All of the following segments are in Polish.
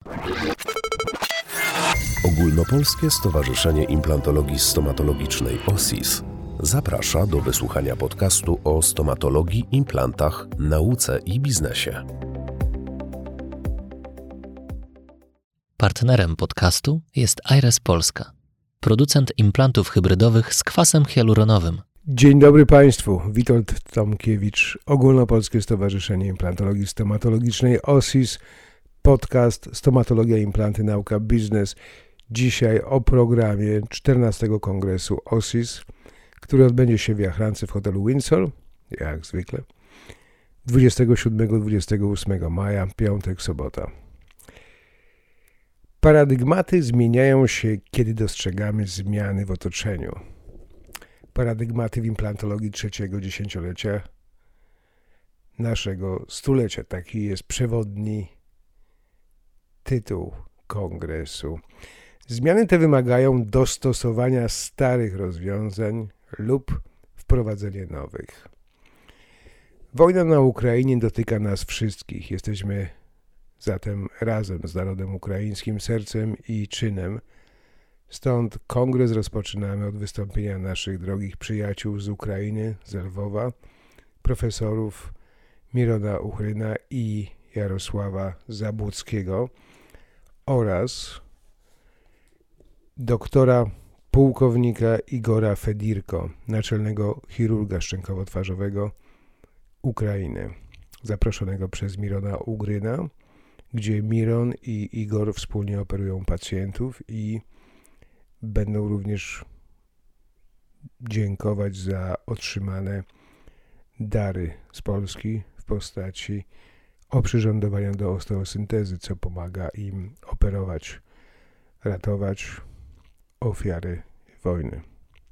Ogólnopolskie Stowarzyszenie Implantologii Stomatologicznej OSIS zaprasza do wysłuchania podcastu o stomatologii, implantach, nauce i biznesie. Partnerem podcastu jest Aires Polska, producent implantów hybrydowych z kwasem hialuronowym. Dzień dobry Państwu, Witold Tomkiewicz, Ogólnopolskie Stowarzyszenie Implantologii Stomatologicznej OSIS, podcast Stomatologia, Implanty, Nauka, Biznes. Dzisiaj o programie 14 Kongresu OSIS, który odbędzie się w Jachrance w hotelu Windsor, jak zwykle, 27-28 maja, piątek, sobota. Paradygmaty zmieniają się, kiedy dostrzegamy zmiany w otoczeniu. Paradygmaty w implantologii trzeciego dziesięciolecia naszego stulecia. Taki jest przewodni tytuł kongresu. Zmiany te wymagają dostosowania starych rozwiązań lub wprowadzenia nowych. Wojna na Ukrainie dotyka nas wszystkich. Jesteśmy zatem razem z narodem ukraińskim, sercem i czynem. Stąd kongres rozpoczynamy od wystąpienia naszych drogich przyjaciół z Ukrainy, z Lwowa, profesorów Mirona Uchryna i Jarosława Zabłockiego oraz doktora pułkownika Igora Fedirko, naczelnego chirurga szczękowo-twarzowego Ukrainy, zaproszonego przez Mirona Uchryna, gdzie Miron i Igor wspólnie operują pacjentów i będą również dziękować za otrzymane dary z Polski w postaci oprzyrządowania do osteosyntezy, co pomaga im operować, ratować ofiary wojny.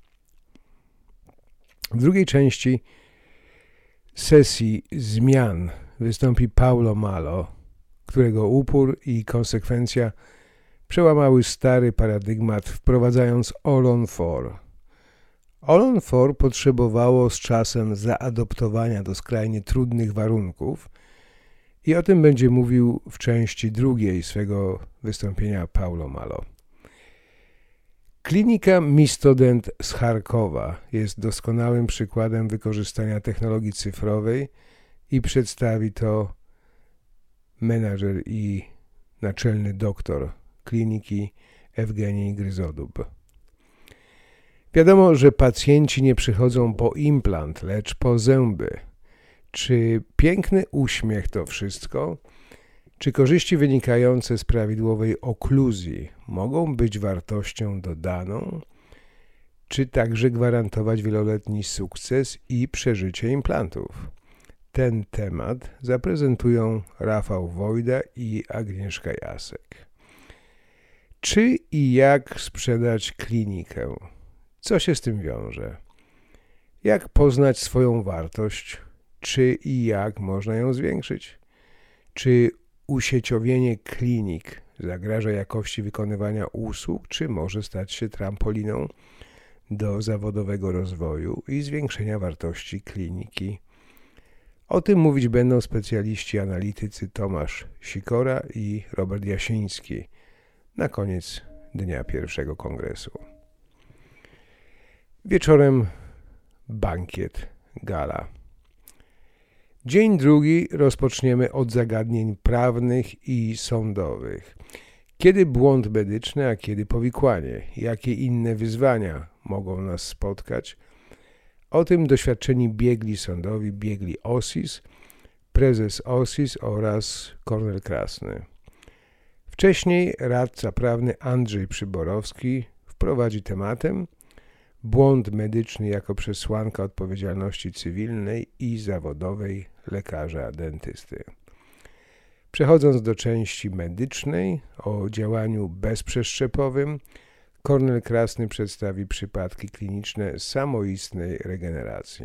W drugiej części sesji zmian wystąpi Paulo Malo, którego upór i konsekwencja przełamały stary paradygmat, wprowadzając All-on-4. All-on-4 potrzebowało z czasem zaadoptowania do skrajnie trudnych warunków i o tym będzie mówił w części drugiej swego wystąpienia Paulo Malo. Klinika Mistodent z Charkowa jest doskonałym przykładem wykorzystania technologii cyfrowej i przedstawi to menadżer i naczelny doktor kliniki Ewgenij Gryzodub. Wiadomo, że pacjenci nie przychodzą po implant, lecz po zęby. Czy piękny uśmiech to wszystko? Czy korzyści wynikające z prawidłowej okluzji mogą być wartością dodaną? Czy także gwarantować wieloletni sukces i przeżycie implantów? Ten temat zaprezentują Rafał Wojda i Agnieszka Jasek. Czy i jak sprzedać klinikę? Co się z tym wiąże? Jak poznać swoją wartość? Czy i jak można ją zwiększyć? Czy usieciowienie klinik zagraża jakości wykonywania usług, czy może stać się trampoliną do zawodowego rozwoju i zwiększenia wartości kliniki? O tym mówić będą specjaliści analitycy Tomasz Sikora i Robert Jasiński na koniec dnia pierwszego kongresu. Wieczorem bankiet, gala. Dzień drugi rozpoczniemy od zagadnień prawnych i sądowych. Kiedy błąd medyczny, a kiedy powikłanie? Jakie inne wyzwania mogą nas spotkać? O tym doświadczeni biegli sądowi, biegli OSIS, prezes OSIS oraz Kornel Krasny. Wcześniej radca prawny Andrzej Przyborowski wprowadzi tematem błąd medyczny jako przesłanka odpowiedzialności cywilnej i zawodowej lekarza dentysty. Przechodząc do części medycznej o działaniu bezprzeszczepowym, Kornel Krasny przedstawi przypadki kliniczne samoistnej regeneracji.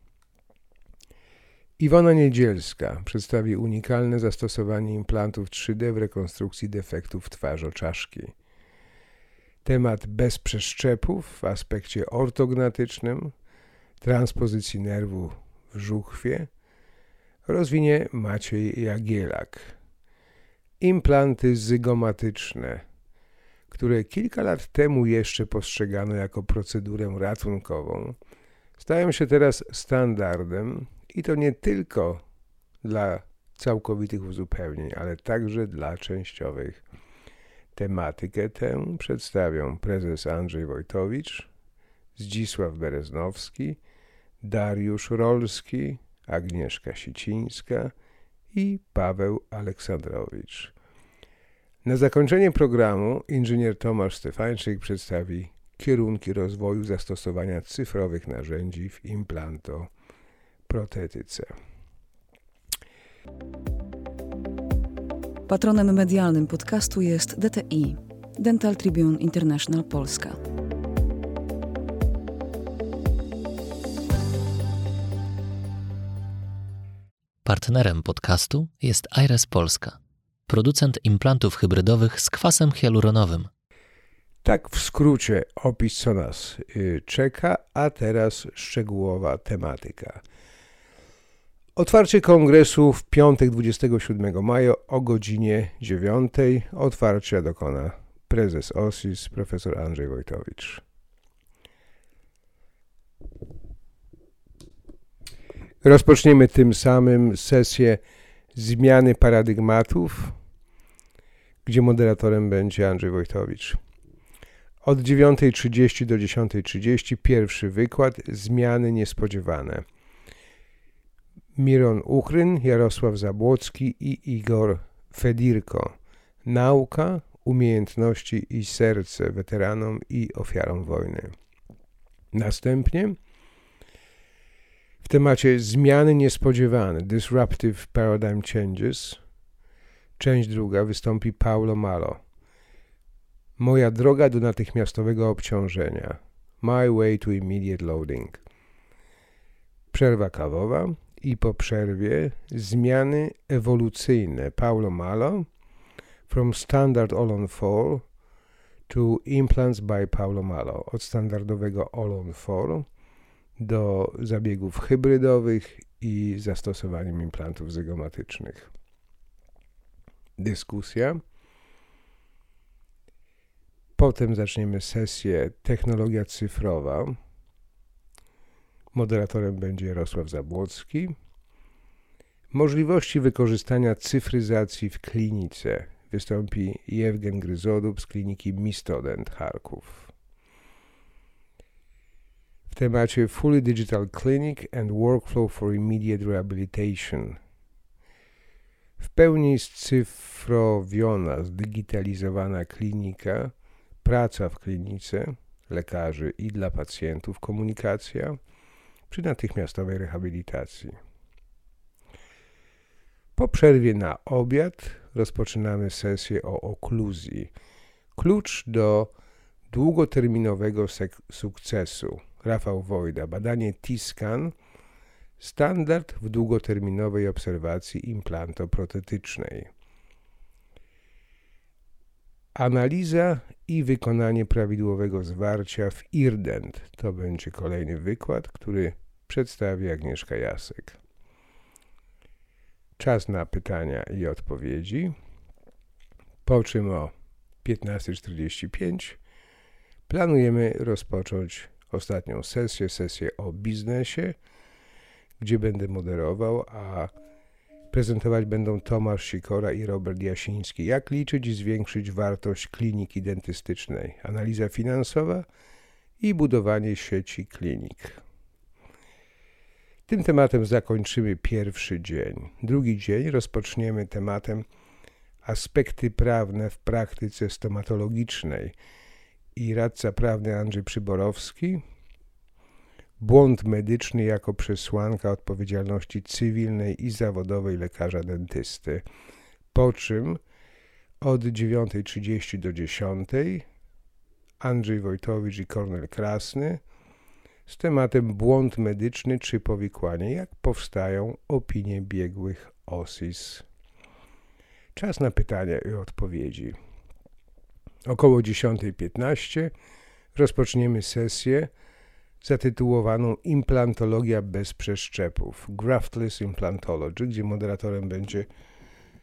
Iwona Niedzielska przedstawi unikalne zastosowanie implantów 3D w rekonstrukcji defektów twarzoczaszki. Temat bez przeszczepów w aspekcie ortognatycznym, transpozycji nerwu w żuchwie rozwinie Maciej Jagielak. Implanty zygomatyczne, które kilka lat temu jeszcze postrzegano jako procedurę ratunkową, stają się teraz standardem i to nie tylko dla całkowitych uzupełnień, ale także dla częściowych. Tematykę tę przedstawią prezes Andrzej Wojtowicz, Zdzisław Bereznowski, Dariusz Rolski, Agnieszka Sicińska i Paweł Aleksandrowicz. Na zakończenie programu inżynier Tomasz Stefańczyk przedstawi kierunki rozwoju zastosowania cyfrowych narzędzi w implantoprotetyce. Patronem medialnym podcastu jest DTI, Dental Tribune International Polska. Partnerem podcastu jest Aires Polska, producent implantów hybrydowych z kwasem hialuronowym. Tak w skrócie opis, co nas czeka, a teraz szczegółowa tematyka. Otwarcie kongresu w piątek 27 maja o godzinie 9. Otwarcia dokona prezes OSIS profesor Andrzej Wojtowicz. Rozpoczniemy tym samym sesję zmiany paradygmatów, gdzie moderatorem będzie Andrzej Wojtowicz. Od 9:30 do 10:30 pierwszy wykład Zmiany niespodziewane. Miron Uchryn, Jarosław Zabłocki i Igor Fedirko. Nauka, umiejętności i serce weteranom i ofiarom wojny. Następnie w temacie Zmiany niespodziewane, Disruptive Paradigm Changes, część druga, wystąpi Paulo Malo. Moja droga do natychmiastowego obciążenia. My way to immediate loading. Przerwa kawowa i po przerwie zmiany ewolucyjne Paulo Malo, From Standard All-on-4 to Implants by Paulo Malo. Od standardowego All-on-4 do zabiegów hybrydowych i zastosowaniem implantów zygomatycznych. Dyskusja. Potem zaczniemy sesję Technologia cyfrowa. Moderatorem będzie Jarosław Zabłocki. Możliwości wykorzystania cyfryzacji w klinice. Wystąpi Jewgen Gryzodub z kliniki Mistodent Charków. W temacie Fully Digital Clinic and Workflow for Immediate Rehabilitation. W pełni scyfrowiona, zdigitalizowana klinika, praca w klinice, lekarzy i dla pacjentów, komunikacja przy natychmiastowej rehabilitacji. Po przerwie na obiad rozpoczynamy sesję o okluzji. Klucz do długoterminowego sukcesu. Rafał Wojda. Badanie T-scan. Standard w długoterminowej obserwacji implantoprotetycznej. Analiza i wykonanie prawidłowego zwarcia w IRDENT. To będzie kolejny wykład, który przedstawi Agnieszka Jasek. Czas na pytania i odpowiedzi. Po czym o 15:45 planujemy rozpocząć ostatnią sesję o biznesie, gdzie będę moderował, a prezentować będą Tomasz Sikora i Robert Jasiński. Jak liczyć i zwiększyć wartość kliniki dentystycznej? Analiza finansowa i budowanie sieci klinik. Tym tematem zakończymy pierwszy dzień. Drugi dzień rozpoczniemy tematem aspekty prawne w praktyce stomatologicznej i radca prawny Andrzej Przyborowski. Błąd medyczny jako przesłanka odpowiedzialności cywilnej i zawodowej lekarza dentysty. Po czym od 9:30 do 10:00 Andrzej Wojtowicz i Kornel Krasny z tematem błąd medyczny czy powikłanie, jak powstają opinie biegłych OSIS. Czas na pytania i odpowiedzi. Około 10:15 rozpoczniemy sesję zatytułowaną Implantologia bez przeszczepów, Graftless Implantology, gdzie moderatorem będzie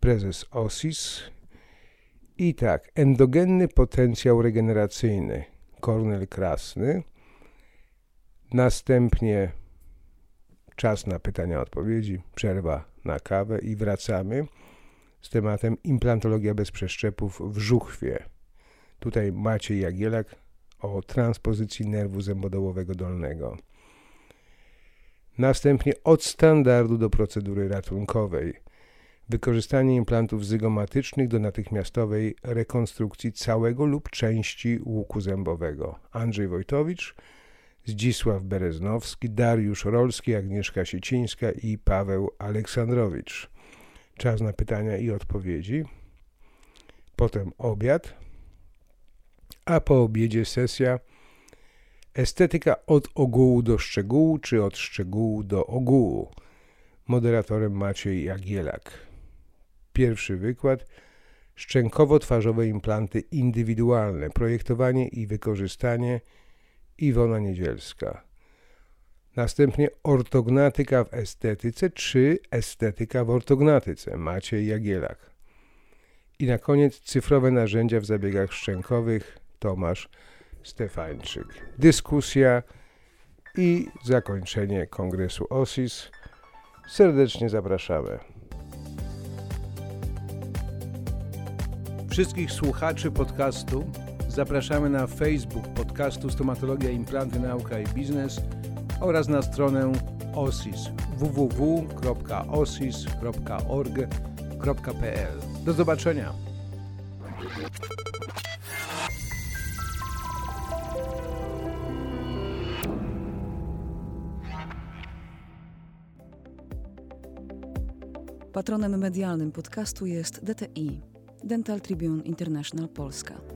prezes OSIS. I tak, endogenny potencjał regeneracyjny, Kornel Krasny. Następnie czas na pytania, odpowiedzi, przerwa na kawę i wracamy z tematem implantologia bez przeszczepów w żuchwie. Tutaj Maciej Jagielak o transpozycji nerwu zębodołowego dolnego. Następnie od standardu do procedury ratunkowej. Wykorzystanie implantów zygomatycznych do natychmiastowej rekonstrukcji całego lub części łuku zębowego. Andrzej Wojtowicz, Zdzisław Bereznowski, Dariusz Rolski, Agnieszka Sicińska i Paweł Aleksandrowicz. Czas na pytania i odpowiedzi. Potem obiad, a po obiedzie sesja estetyka od ogółu do szczegółu, czy od szczegółu do ogółu. Moderatorem Maciej Jagielak. Pierwszy wykład: szczękowo-twarzowe implanty indywidualne, projektowanie i wykorzystanie, Iwona Niedzielska. Następnie ortognatyka w estetyce, czy estetyka w ortognatyce, Maciej Jagielak. I na koniec cyfrowe narzędzia w zabiegach szczękowych, Tomasz Stefańczyk. Dyskusja i zakończenie kongresu OSIS. Serdecznie zapraszamy. Wszystkich słuchaczy podcastu zapraszamy na Facebook podcastu Stomatologia, Implanty, Nauka i Biznes oraz na stronę OSIS www.osis.org.pl. Do zobaczenia! Patronem medialnym podcastu jest DTI, Dental Tribune International Polska.